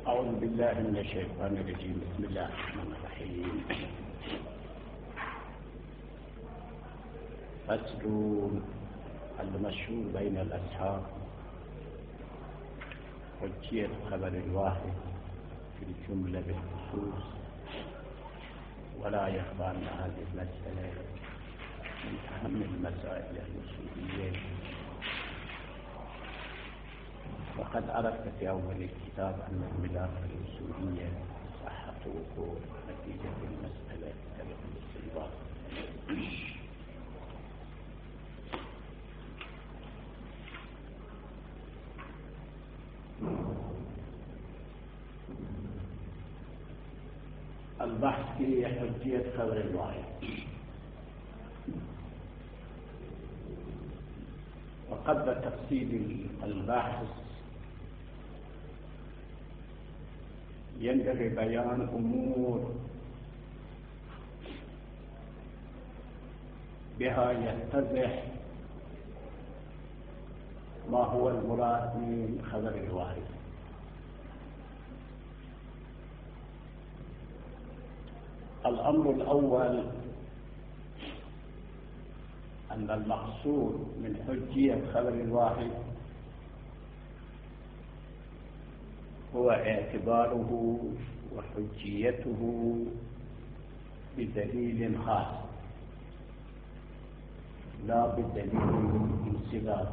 أعوذ بالله من الشيطان الرجيم. بسم الله الرحمن الرحيم. فصل المشهور بين الأصحاب حجية خبر الواحد في الجملة بالخصوص، ولا يخفى أن هذه المسألة من أهم المسائل الأصولية. وقد عرفت في أول الكتاب أن الخلاف الأصولية صحة وقوع نتيجة المسألة الاستنباط. البحث في حجية خبر الواحد. وقبل تفصيل البحث ينبغي بيان أمور بها يتضح ما هو المراد من خبر الواحد. الأمر الأول أن المقصود من حجية خبر الواحد هو اعتباره وحجيته بدليل خاص لا بدليل انصباغ.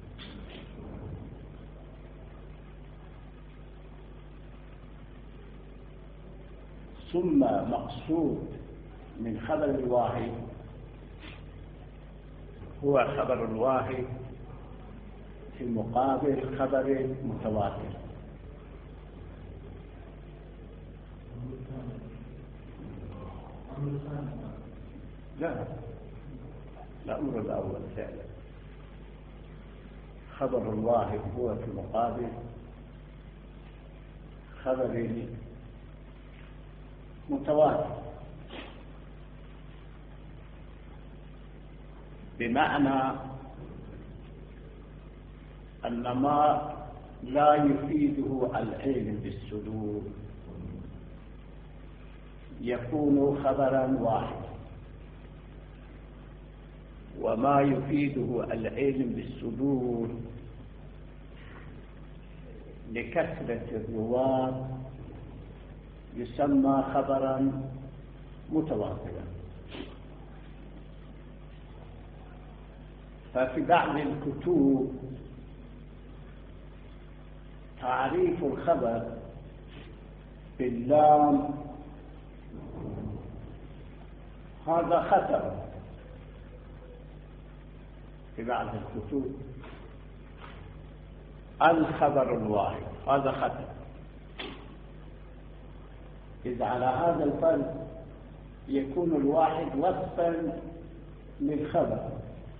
ثم مقصود من خبر الواحد هو خبر الواحد في مقابل خبر متواتر. لا، الأمر الأول فعلا خبر الواحد هو في مقابل خبر متواتر، بمعنى أن ما لا يفيده العلم بالصدور يكون خبرا واحدا، وما يفيده العلم بالصدور لكثرة الرواة يسمى خبرا متواترا. ففي بعض الكتب تعريف الخبر باللام هذا خطأ. في بعض الكتب الخبر الواحد هذا خطأ. إذا على هذا الفرض يكون الواحد وصفا للخبر،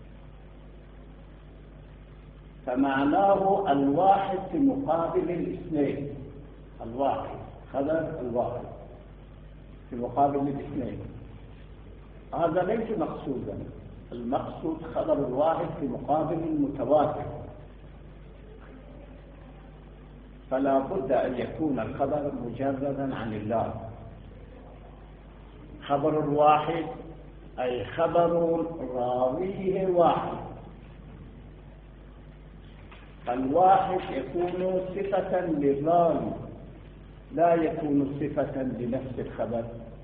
فمعناه الواحد في مقابل الاثنين. الواحد خبر الواحد في مقابل الاثنين، هذا ليس مقصودا. المقصود خبر الواحد في مقابل المتواتر، فلا بد أن يكون الخبر مجردا عن الله. خبر الواحد أي خبر راويه واحد. الواحد يكون صفة للراوي، لا يكون صفة لنفس الخبر.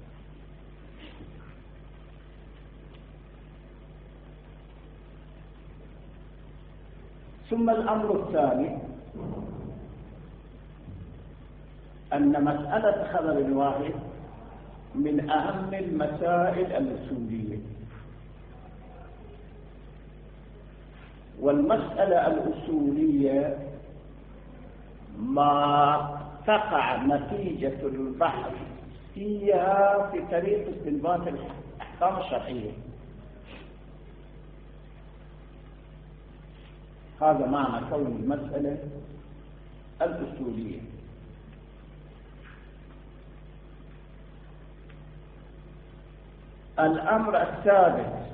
ثم الأمر الثاني أن مسألة خبر الواحد من أهم المسائل الأصولية. والمسألة الأصولية ما تقع نتيجة البحث فيها في طريق استنباط الأحكام الشرعية. هذا معنى كون المسألة الأصولية. الأمر الثالث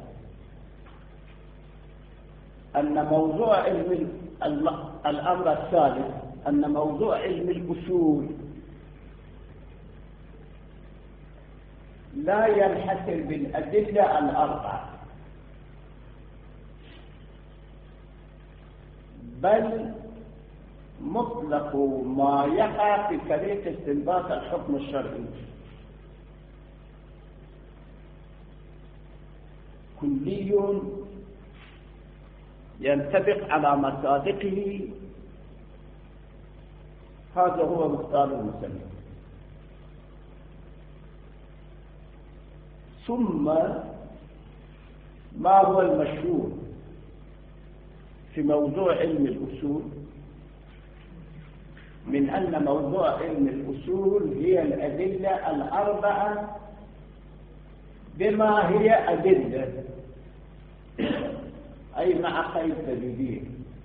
أن موضوع الأمر الثالث أن موضوع علم الأصول لا ينحصر بالأدلة الأربعة، بل مطلق ما يقع في طريق استنباط الحكم الشرعي كلي ينطبق على مصادقه. هذا هو مختار المسلم. ثم ما هو المشهور في موضوع علم الأصول من أن موضوع علم الأصول هي الأدلة الأربعة بما هي أدلة، أي مع قيد دليلية.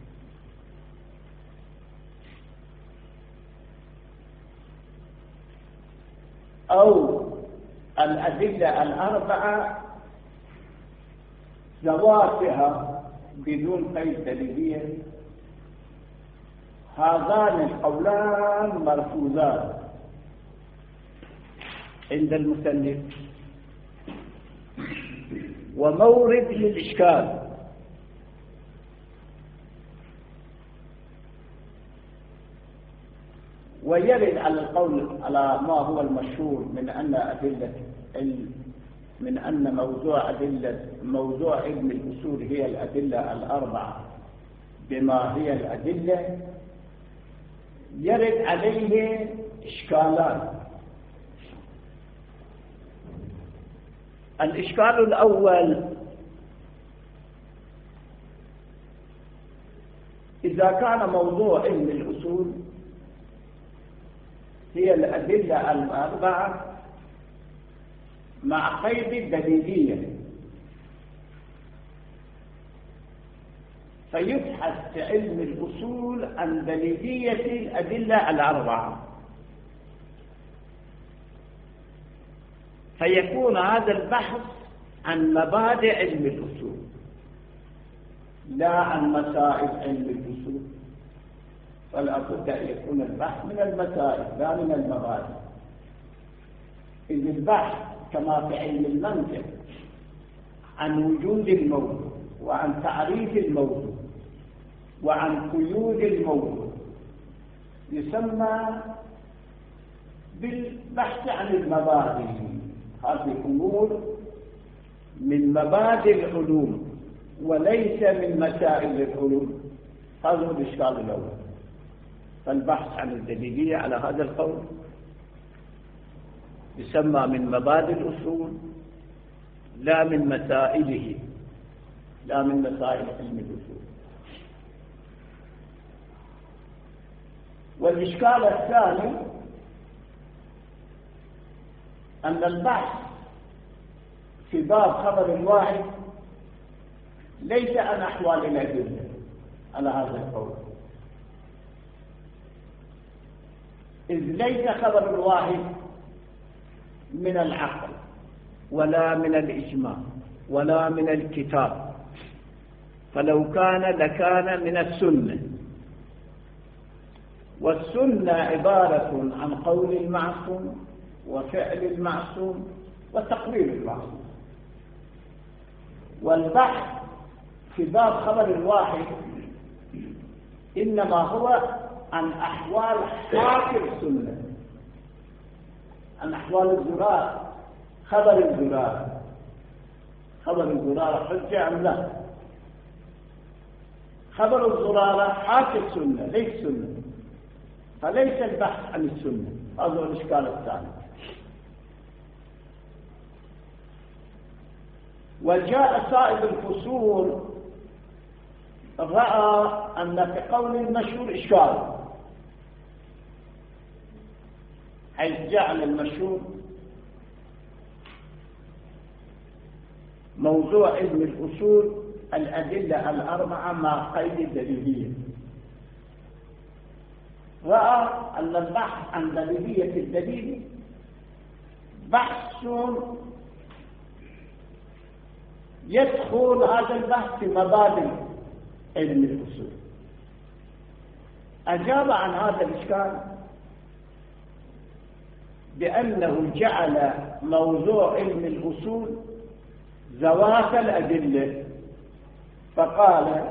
أو الأدلة الأربعة ذواتها بدون قيد دليلية. هذان القولان مرفوضان عند المصنف، ومورد للإشكال. ويرد على القول على ما هو المشهور من أن موضوع علم الأصول هي الأدلة الأربعة بما هي الأدلة، يرد عليه إشكالان. الإشكال الأول: إذا كان موضوع علم الأصول هي الأدلة الأربعة مع قيد الدليلية، فيبحث في علم الأصول عن دليلية الأدلة الأربعة، فيكون هذا البحث عن مبادئ علم الأصول لا عن مسائل علم الأصول. فلا بد أن يكون البحث من المسائل لا من المبادئ. إذ البحث كما في علم المنطق عن وجود الموضوع وعن تعريف الموضوع وعن قيود الموضوع يسمى بالبحث عن المبادئ. هذه الأمور من مبادئ العلوم وليس من مسائل العلوم. هذا هو الإشكال الأول. فالبحث عن الدليلية على هذا القول يسمى من مبادئ الأصول لا من مسائله، لا من مسائل علم الأصول. والإشكال الثاني أن البحث في باب خبر الواحد ليس عن أحوال الأدلة على هذا القول، إذ ليس خبر الواحد من العقل ولا من الإجماع ولا من الكتاب، فلو كان لكان من السنة. والسنة عبارة عن قول المعصوم وفعل المعصوم وتقرير المعصوم. والبحث في باب خبر الواحد إنما هو عن أحوال حاكم السنة، عن أحوال الزرار. خبر الزرار حجة أم لا؟ خبر الزرار حاكم السنة ليس سنة، فليس البحث عن السنة. هذا هو الإشكال الثاني. وجاء صائب الفصول رأى أن في قول المشهور إشكال، حيث جعل المشهور موضوع علم الأصول الأدلة الأربعة مع قيد الدليلية. رأى أن البحث عن دليلية الدليل بحث يدخل هذا البحث في مبادئ علم الأصول. أجاب عن هذا الإشكال بأنه جعل موضوع علم الأصول ذوات الأدلة، فقال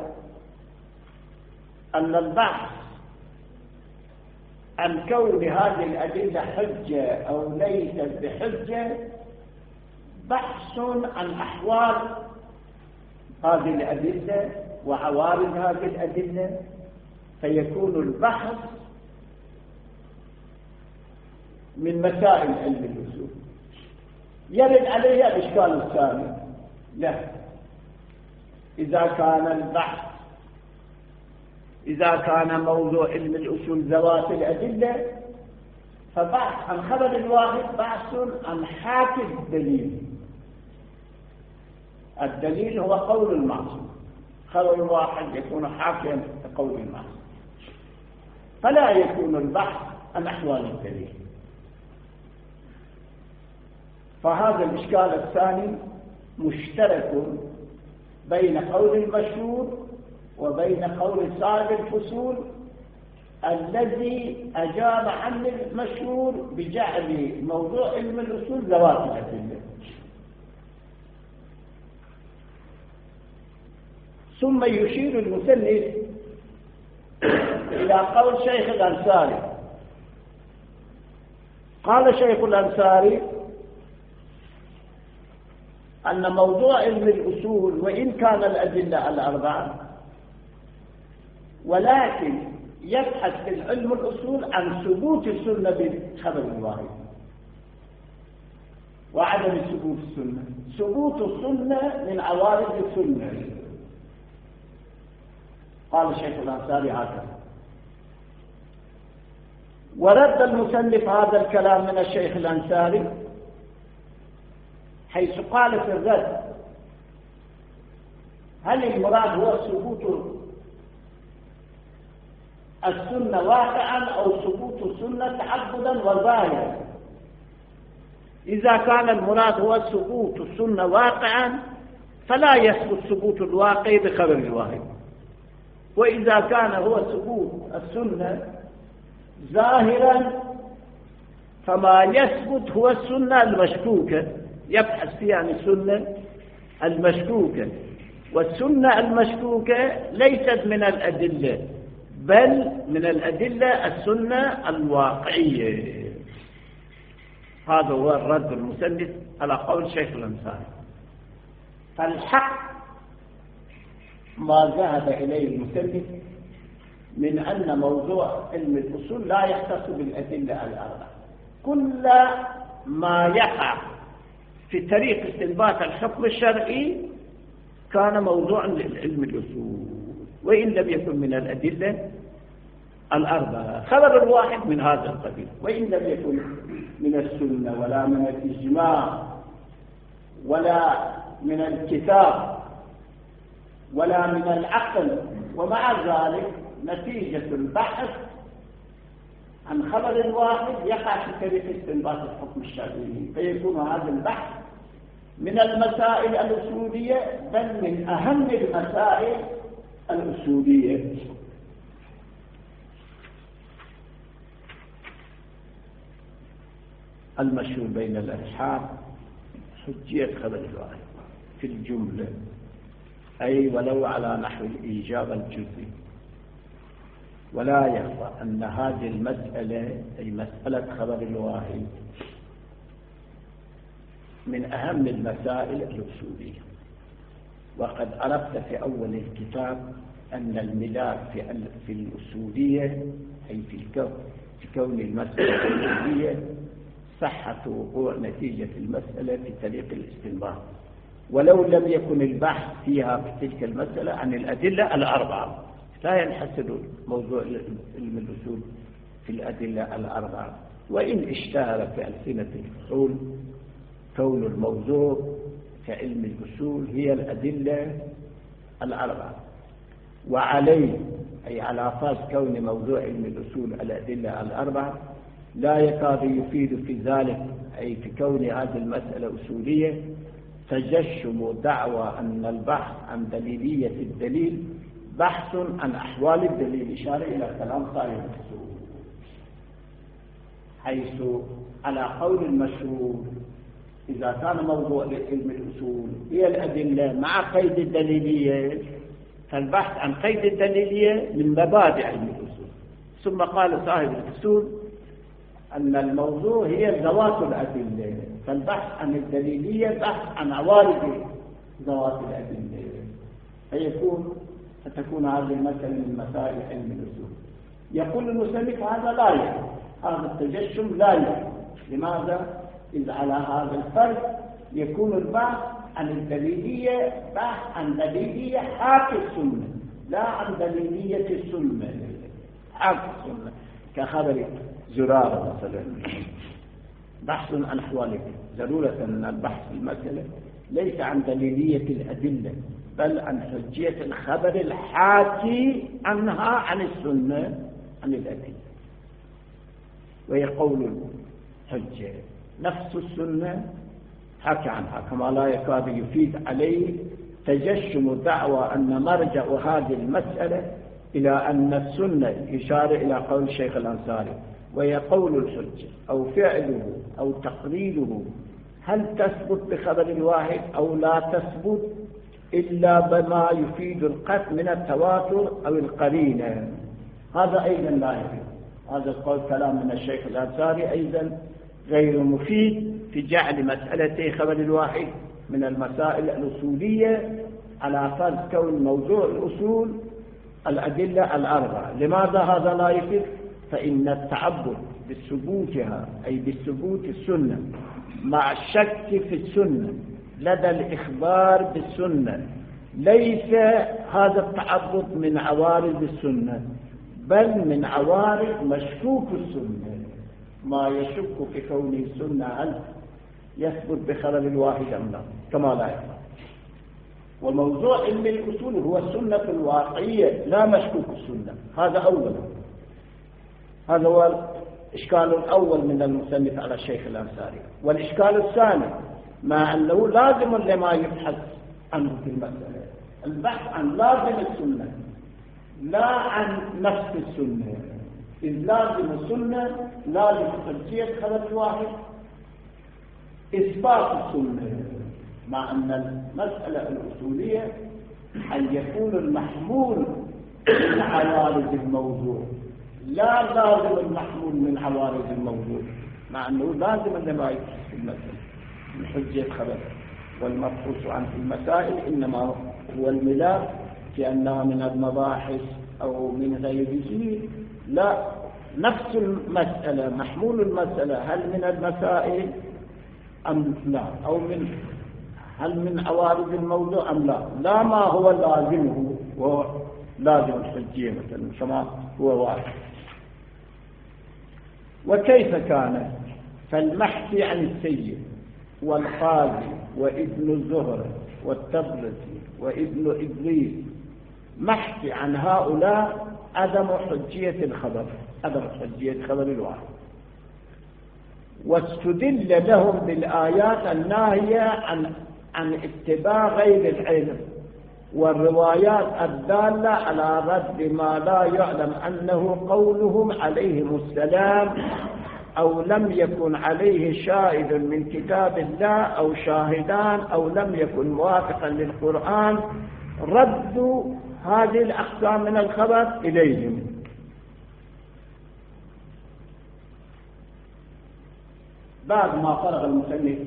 أن البحث عن كون هذه الأدلة حجة أو ليست بحجة بحث عن أحوال هذه الأدلة وعوارض هذه الأدلة، فيكون البحث من مسائل علم الأصول. يرد عليها الإشكال الثاني، لا، إذا كان موضوع علم الأصول ذوات الأدلة فبحث عن خبر الواحد بحث عن حاكي الدليل. الدليل هو قول المعصوم، خبر الواحد يكون حاكيا لقول المعصوم، فلا يكون البحث عن أحوال الدليل. فهذا الإشكال الثاني مشترك بين قول المشهور وبين قول صاحب الفصول الذي أجاب عن المشهور بجعل موضوع علم الأصول ذوات الأدلة. ثم يشير المسلم إلى قول شيخ الأنصاري. قال شيخ الأنصاري أن موضوع علم الأصول وإن كان الأدلة الأربعة، ولكن يبحث في علم الأصول عن ثبوت السنة بالخبر الواحد وعدم ثبوت السنة. ثبوت السنة من عوارض السنة. قال الشيخ الأنصاري هكذا. ورد المصنف هذا الكلام من الشيخ الأنصاري حيث قال في الرد: هل المراد هو ثبوت السنة واقعا أو ثبوت السنة تعبدا وظاهرا؟ إذا كان المراد هو ثبوت السنة واقعا فلا يثبت ثبوت الواقع بخبر الواحد، وإذا كان هو ثبوت السنة ظاهرا فما يثبت هو السنة المشكوكة، يبحث فيها عن السنة المشكوكة، والسنة المشكوكة ليست من الأدلة بل من الأدلة السنة الواقعية. هذا هو الرد المسند على قول شيخ الأنصاري. فالحق ما ذهب إليه المسند من أن موضوع علم الأصول لا يختص بالأدلة الأربعة. كل ما يقع في طريق استنباط الحكم الشرعي كان موضوعا للعلم الأصول وإن لم يكن من الأدلة الأربعة. خبر الواحد من هذا القبيل، وإن لم يكن من السنة ولا من الإجماع ولا من الكتاب ولا من العقل، ومع ذلك نتيجة البحث عن خبر واحد يقع في طريق استنباط الحكم الشرعي، فيكون هذا البحث من المسائل الأصولية بل من أهم المسائل الأصولية. المشهور بين الأصحاب حجية خبر الواحد في الجملة، أي ولو على نحو الإيجاب الجزئي. ولا يخفى أن هذه المسألة أي مسألة خبر الواحد من أهم المسائل الأصولية. وقد عرفت في أول الكتاب أن الملاك في الأصولية أي في كون المسألة الأصولية صحة وقوع نتيجة المسألة في طريق الاستنباط، ولو لم يكن البحث فيها في تلك المسألة عن الأدلة الأربعة. لا ينحصر موضوع علم الأصول في الأدلة الأربعة، وإن اشتهر في ألسنة الفصول كون الموضوع في علم الأصول هي الأدلة الأربعة. وعليه أي على أساس كون موضوع علم الأصول الأدلة الأربعة لا يكاد يفيد في ذلك أي في كون هذه المسألة أصولية تجشم دعوى أن البحث عن دليلية الدليل بحث عن أحوال الدليل، إشارة إلى كلام صاحب الفصول. حيث على قول المشهور إذا كان موضوع علم الأصول هي الأدلة مع قيد الدليلية، فالبحث عن قيد الدليلية من مبادئ علم الأصول. ثم قال صاحب الأصول أن الموضوع هي ذوات الأدلة، فالبحث عن الدليلية بحث عن عوارض ذوات الأدلة، فتكون هذه المسألة من مسائل علم الأصول. يقول المصنف هذا لا يحب، هذا التجشم لا يحب. لماذا؟ إذ على هذا الفرق يكون البحث عن الدليلية بحث عن دليلية حاكي السنة، لا عن دليلية السنة حاكي السنة، كخبر زرارة مثلا بحث عن أحوالك. ضرورة أن البحث في المسألة ليس عن دليلية الأدلة بل عن حجية الخبر الحاكي عنها عن السنة عن الأدلة. ويقول الحجة نفس السنة حكى عنها، كما لا يكاد يفيد عليه تجشم دعوى أن مرجع هذه المسألة إلى أن السنة يشار إلى قول الشيخ الأنصاري. ويقول الحجة أو فعله أو تقريره هل تثبت بخبر الواحد أو لا تثبت إلا بما يفيد القطع من التواتر أو القرينة. هذا أيضا لا يفيد. هذا القول كلام من الشيخ الأنصاري أيضا غير مفيد في جعل مسألة خبر الواحد من المسائل الأصولية على فرض كون موضوع الأصول الأدلة الأربعة. لماذا هذا لا يفيد؟ فإن التعبد بثبوتها أي بثبوت السنة مع الشك في السنة لدى الإخبار بالسنة ليس هذا التعبد من عوارض السنة بل من عوارض مشكوك السنة، ما يشك في كون السنة هل يثبت بخبر الواحد أم لا، كما لا يفعل. وموضوع علم الأصول هو السنة الواقعية لا مشكوك السنة. هذا أولا، هذا هو الإشكال الأول من المصنف على الشيخ الأنصاري. والإشكال الثاني مع أنه لازم لما يبحث عنه في المسألة البحث عن لازم السنة لا عن نفس السنة، إذ لازم السنة لازم ترجية خبر الواحد إثبات السنة، مع أن المسألة الأصولية أن يكون المحمول من عوارض الموضوع لا لازم المحمول من عوارض الموضوع، مع أنه لازم لما يبحث في المسألة من حجية خبر. والمبحوث عن في المسائل إنما هو الملاك في أنها من المباحث أو من غيره، لا نفس المسألة محمول المسألة هل من المسائل أم لا، أو هل من عوارض الموضوع أم لا، لا ما هو لازمه وهو لازم الحجية مثلا كما هو واحد. وكيف كان؟ فالمحكي عن السيد والقاضي وابن الزهر والتبرزي وابن إدريس محكي عن هؤلاء عدم حجية الخبر، عدم حجية خبر الواحد، واستدل لهم بالآيات الناهية عن اتباع غير العلم والروايات الدالة على رد ما لا يعلم أنه قولهم عليهم السلام أو لم يكن عليه شاهد من كتاب الله أو شاهدان أو لم يكن موافقا للقرآن، ردوا هذه الأقسام من الخبر إليهم. بعد ما فرغ المصنف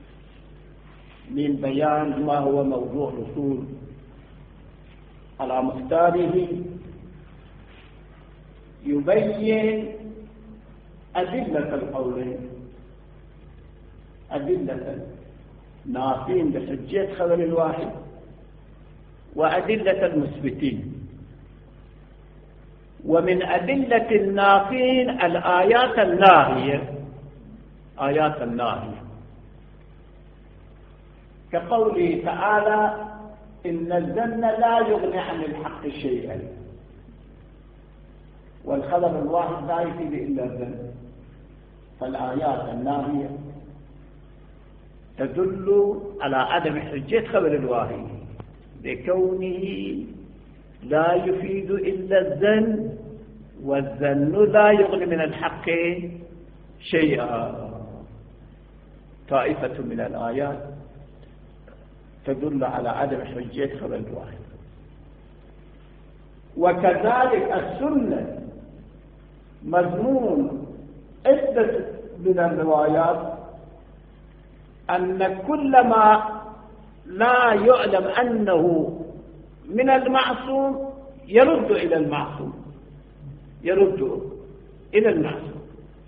من بيان ما هو موضوع الأصول على مختاره يبين أدلة القولين، أدلة نافين بحجية خبر الواحد وأدلة المثبتين. ومن أدلة النافين الآيات الناهية، آيات الناهية كقوله تعالى إن الظن لا يغني عن الحق شيئا، والخبر الواحد لا يفيد إلا الظن. فالآيات الناهية تدل على عدم حجية خبر الواحد لكونه لا يفيد إلا الظن، والظن لا يغني من الحق شيئا. طائفة من الآيات تدل على عدم حجية خبر الواحد. وكذلك السنة مضمون عدة من الروايات أن كل ما لا يعلم أنه من المعصوم يرد إلى المعصوم، يرد إلى المعصوم،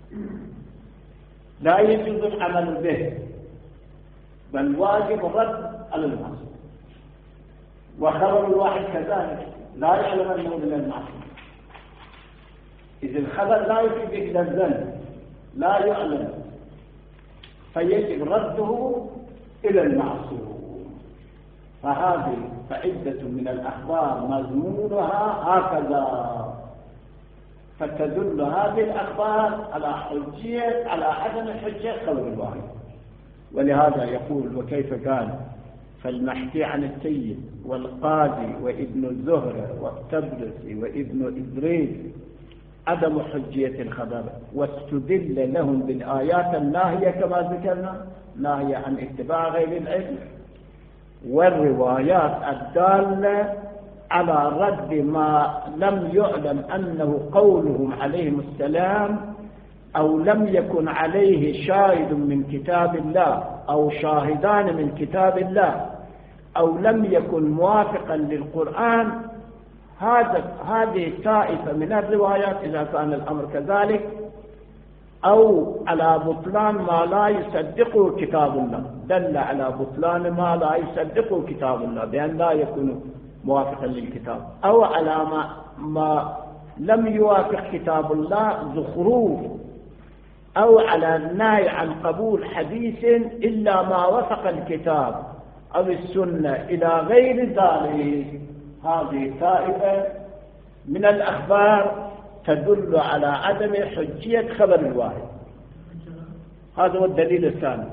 لا يجوز العمل به، بل واجب الرد على المعصوم. وخبر الواحد كذلك لا يعلم أنه من المعصوم، إذ الخبر لا يفيد إلى الذنب، لا يعلم، فيجب رده إلى المعصوم. فهذه فعدة من الأخبار مضمونها هكذا، فتدل هذه الأخبار على عدم حجة خبر الواحد. ولهذا يقول وكيف قال فالمحكي عن السيد والقاضي وابن الزهرة والتبرسي وابن إدريس عدم حجية الخبر، واستدل لهم بالآيات الناهية كما ذكرنا، ناهية عن اتباع غير العلم، والروايات الدالة على رد ما لم يعلم أنه قولهم عليهم السلام، أو لم يكن عليه شاهد من كتاب الله أو شاهدان من كتاب الله، أو لم يكن موافقا للقرآن. هذه طائفة من الروايات إذا كان الأمر كذلك، أو على بطلان ما لا يصدقه كتاب الله، دل على بطلان ما لا يصدقه كتاب الله بأن لا يكون موافقا للكتاب، أو على ما لم يوافق كتاب الله زخروف، أو على النهي عن قبول حديث إلا ما وافق الكتاب أو السنة إلى غير ذلك. هذه طائفة من الأخبار تدل على عدم حجية خبر الواحد. هذا هو الدليل الثاني.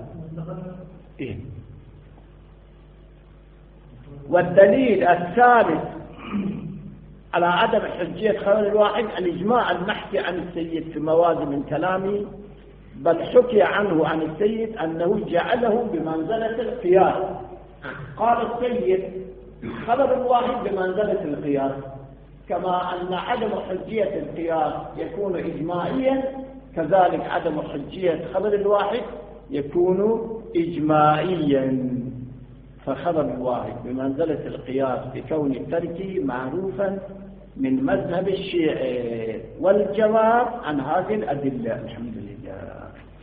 والدليل الثالث على عدم حجية خبر الواحد الإجماع المحكي عن السيد في مواد من كلامه، بل حكي عنه عن السيد أنه جعله بمنزلة القياس. قال السيد خبر الواحد بمنزلة القياس، كما أن عدم حجية القياس يكون إجماعيا، كذلك عدم حجية خبر الواحد يكون إجماعيا. فخبر الواحد بمنزلة القياس بكون تركه معروفا من مذهب الشيعة. والجواب عن هذه الأدلة. الحمد لله.